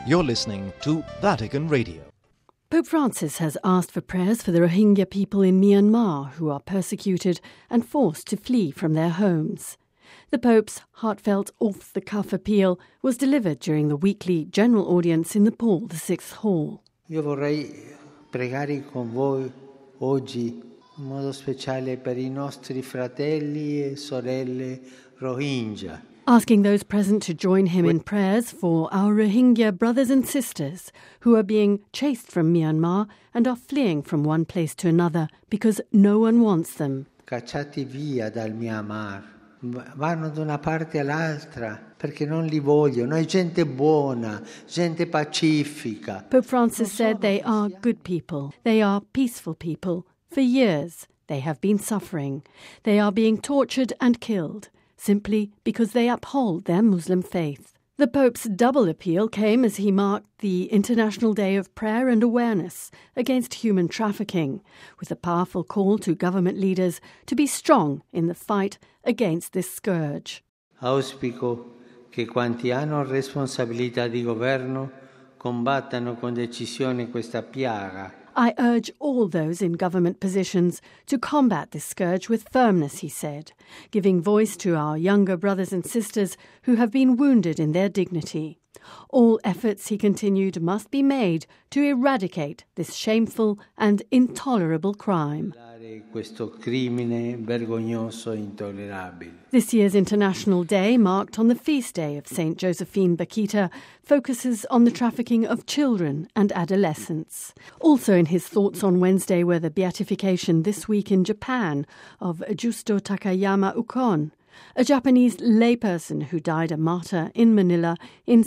You're listening to Vatican Radio. Pope Francis has asked for prayers for the Rohingya people in Myanmar who are persecuted and forced to flee from their homes. The Pope's heartfelt, off-the-cuff appeal was delivered during the weekly general audience in the Paul VI Hall. Io vorrei pregare con voi oggi in modo speciale per I nostri fratelli e sorelle Rohingya. Asking those present to join him in prayers for our Rohingya brothers and sisters who are being chased from Myanmar and are fleeing from one place to another because no one wants them. Cacciati via dal Myanmar, vanno da una parte all'altra perché non li vogliono, è gente buona, gente pacifica. Pope Francis said they are good people, they are peaceful people. For years they have been suffering. They are being tortured and killed, simply because they uphold their Muslim faith. The Pope's double appeal came as he marked the International Day of Prayer and Awareness against human trafficking, with a powerful call to government leaders to be strong in the fight against this scourge. Auspico che quanti hanno responsabilità di governo combattano con decisione questa piaga. I urge all those in government positions to combat this scourge with firmness, he said, giving voice to our younger brothers and sisters who have been wounded in their dignity. All efforts, he continued, must be made to eradicate this shameful and intolerable crime. Questo crimine vergognoso e intollerabile. This year's International Day, marked on the feast day of St. Josephine Bakhita, focuses on the trafficking of children and adolescents. Also in his thoughts on Wednesday were the beatification this week in Japan of Justo Takayama Ukon, a Japanese layperson who died a martyr in Manila in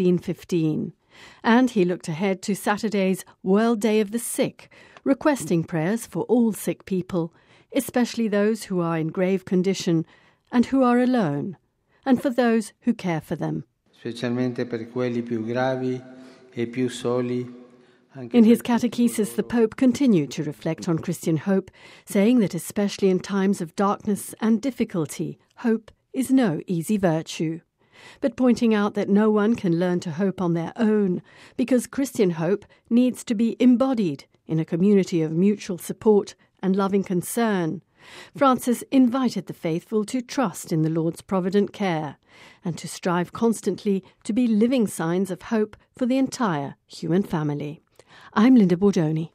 1615. And he looked ahead to Saturday's World Day of the Sick, requesting prayers for all sick people, especially those who are in grave condition and who are alone, and for those who care for them. Specialmente per quelli più gravi e più soli. In his catechesis, the Pope continued to reflect on Christian hope, saying that especially in times of darkness and difficulty, hope is no easy virtue. But pointing out that no one can learn to hope on their own, because Christian hope needs to be embodied in a community of mutual support and loving concern. Francis invited the faithful to trust in the Lord's provident care and to strive constantly to be living signs of hope for the entire human family. I'm Linda Bordoni.